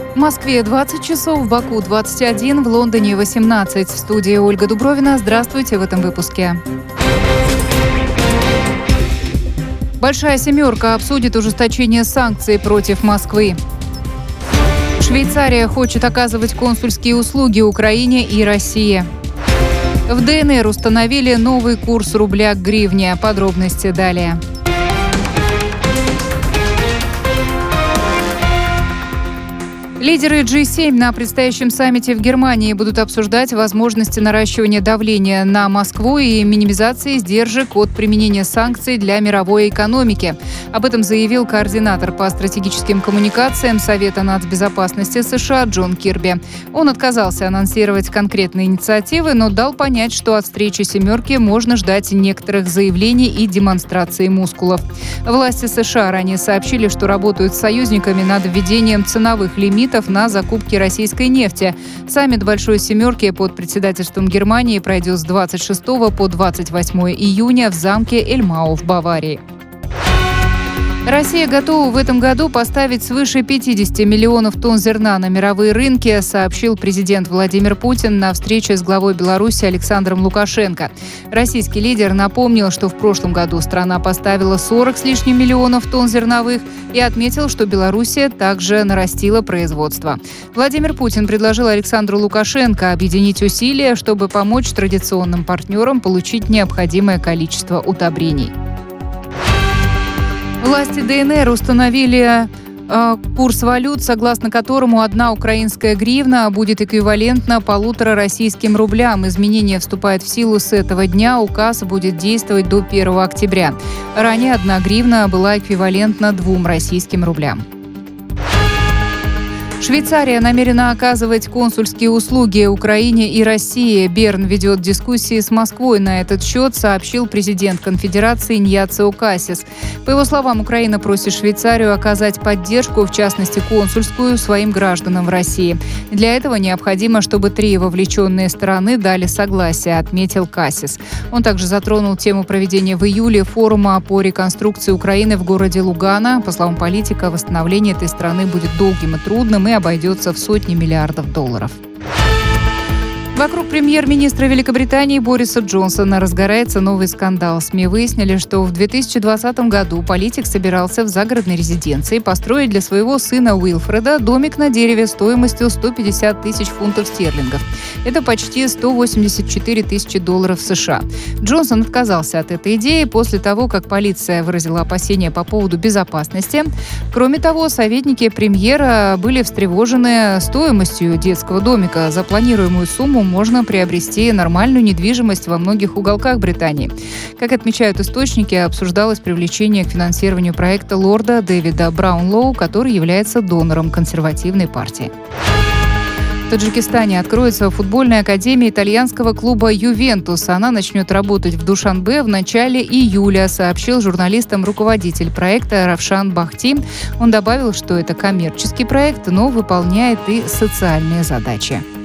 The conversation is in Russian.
В Москве 20 часов, в Баку 21, в Лондоне 18. В студии Ольга Дубровина. Здравствуйте в этом выпуске. Большая семерка обсудит ужесточение санкций против Москвы. Швейцария хочет оказывать консульские услуги Украине и России. В ДНР установили новый курс рубля к гривне. Подробности далее. Лидеры G7 на предстоящем саммите в Германии будут обсуждать возможности наращивания давления на Москву и минимизации издержек от применения санкций для мировой экономики. Об этом заявил координатор по стратегическим коммуникациям Совета нацбезопасности США Джон Кирби. Он отказался анонсировать конкретные инициативы, но дал понять, что от встречи «семерки» можно ждать некоторых заявлений и демонстраций мускулов. Власти США ранее сообщили, что работают с союзниками над введением ценовых лимитов на закупки российской нефти. Саммит Большой семерки под председательством Германии пройдет с 26 по 28 июня в замке Эльмау в Баварии. Россия готова в этом году поставить свыше 50 миллионов тонн зерна на мировые рынки, сообщил президент Владимир Путин на встрече с главой Беларуси Александром Лукашенко. Российский лидер напомнил, что в прошлом году страна поставила 40 с лишним миллионов тонн зерновых и отметил, что Белоруссия также нарастила производство. Владимир Путин предложил Александру Лукашенко объединить усилия, чтобы помочь традиционным партнерам получить необходимое количество удобрений. Власти ДНР установили курс валют, согласно которому 1 украинская гривна будет эквивалентна 1,5 российским рублям. Изменение вступает в силу с этого дня. Указ будет действовать до 1 октября. Ранее 1 гривна была эквивалентна 2 российским рублям. Швейцария намерена оказывать консульские услуги Украине и России. Берн ведет дискуссии с Москвой на этот счет, сообщил президент конфедерации Ньяцио Кассис. По его словам, Украина просит Швейцарию оказать поддержку, в частности консульскую, своим гражданам в России. Для этого необходимо, чтобы 3 вовлеченные стороны дали согласие, отметил Кассис. Он также затронул тему проведения в июле форума по реконструкции Украины в городе Лугано. По словам политика, восстановление этой страны будет долгим и трудным и обойдется в сотни миллиардов долларов. Вокруг премьер-министра Великобритании Бориса Джонсона разгорается новый скандал. СМИ выяснили, что в 2020 году политик собирался в загородной резиденции построить для своего сына Уилфреда домик на дереве стоимостью 150 тысяч фунтов стерлингов. Это почти 184 тысячи долларов США. Джонсон отказался от этой идеи после того, как полиция выразила опасения по поводу безопасности. Кроме того, советники премьера были встревожены стоимостью детского домика. Запланируемую сумму можно приобрести нормальную недвижимость во многих уголках Британии. Как отмечают источники, обсуждалось привлечение к финансированию проекта лорда Дэвида Браунлоу, который является донором консервативной партии. В Таджикистане откроется футбольная академия итальянского клуба «Ювентус». Она начнет работать в Душанбе в начале июля, сообщил журналистам руководитель проекта Равшан Бахти. Он добавил, что это коммерческий проект, но выполняет и социальные задачи.